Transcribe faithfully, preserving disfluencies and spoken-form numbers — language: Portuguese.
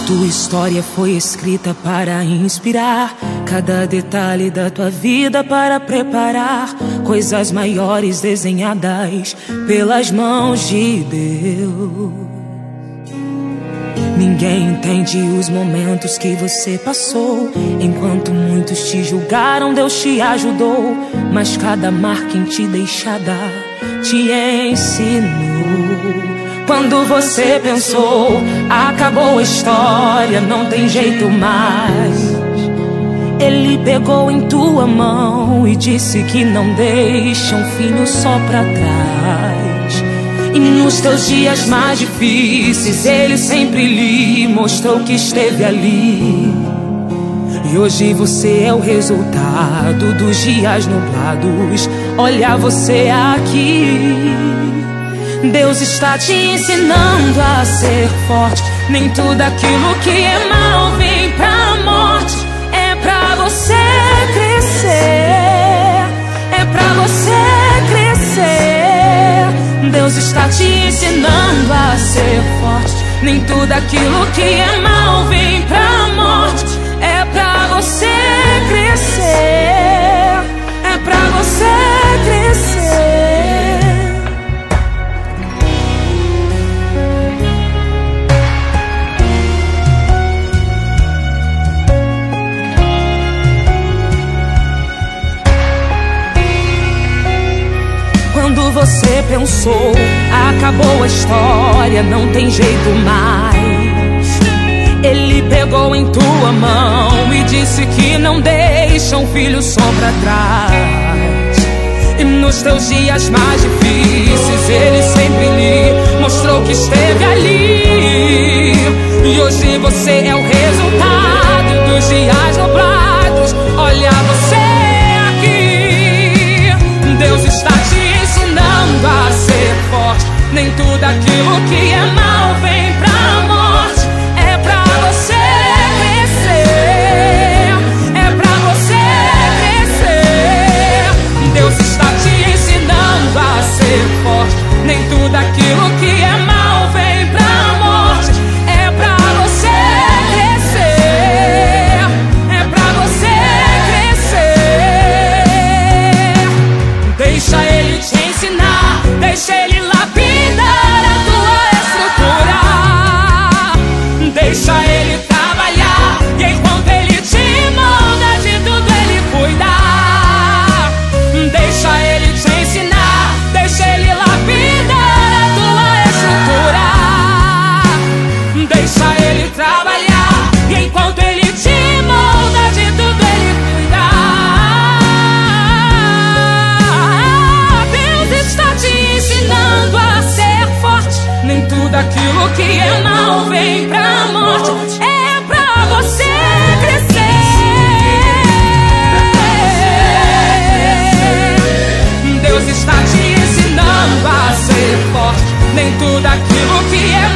Tua história foi escrita para inspirar, cada detalhe da tua vida para preparar coisas maiores desenhadas pelas mãos de Deus. Ninguém entende os momentos que você passou. Enquanto muitos te julgaram, Deus te ajudou. Mas cada marca em ti deixada te ensinou. Quando você pensou, acabou a história, não tem jeito mais, Ele pegou em tua mão e disse que não deixa um filho só pra trás. E nos teus dias mais difíceis, Ele sempre lhe mostrou que esteve ali. E hoje você é o resultado dos dias nublados. Olha você aqui. Deus está te ensinando a ser forte. Nem tudo aquilo que é mal vem pra morte. É pra você crescer, é pra você crescer. Deus está te ensinando a ser forte. Nem tudo aquilo que é mal vem pra morte. É pra você crescer, é pra você crescer. Quando você pensou, acabou a história, não tem jeito mais, Ele pegou em tua mão e disse que não deixa um filho só pra trás. E nos teus dias mais difíceis, Ele sempre lhe mostrou que esteve ali. E hoje você é o resultado dos dias nublados. Olha você aqui. Deus está te ensinando a ser forte. Nem tudo aquilo que é mal vem pra morte. É pra você crescer, é pra você crescer. Deus está te ensinando a ser forte. Nem tudo aquilo que é mal vem pra morte. É pra você crescer, é pra você crescer. Deixa Ele te ensinar, deixa Ele lapidar a tua estrutura. Deixa Ele trabalhar, e enquanto Ele te molda, de tudo Ele cuida. Deixa Ele te ensinar, deixa Ele lapidar a tua estrutura. Deixa Ele trabalhar, e enquanto Ele te molda, de tudo Ele cuida. Deus está te ensinando a ser forte. Nem tudo aquilo que é mal vem pra morte. É pra você crescer. Deus está te ensinando a ser forte. Nem tudo aquilo que é